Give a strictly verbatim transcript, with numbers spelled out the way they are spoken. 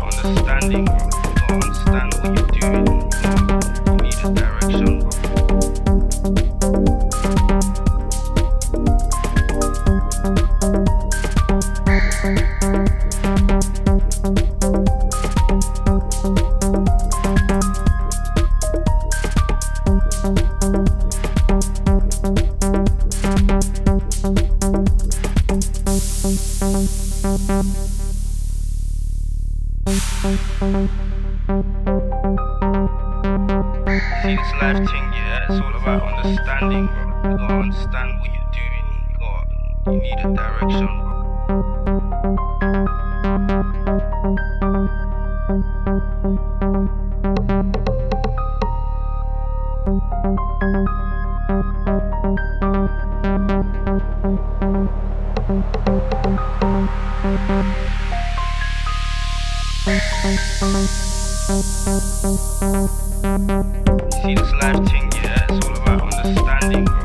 understanding, bro. You gotta understand what you're doing. You need a direction, bro. See this life thing, yeah, it's all about understanding, bro. You gotta understand what you're doing. You got, you need a direction, bro. See this life thing, yeah, it's all about understanding, bro.